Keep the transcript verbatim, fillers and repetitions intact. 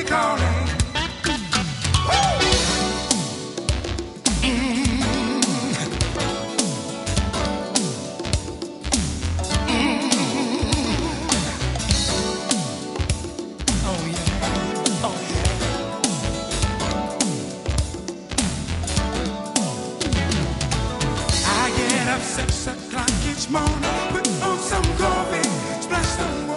calling. Six o'clock each morning, put on some coffee, splash some water.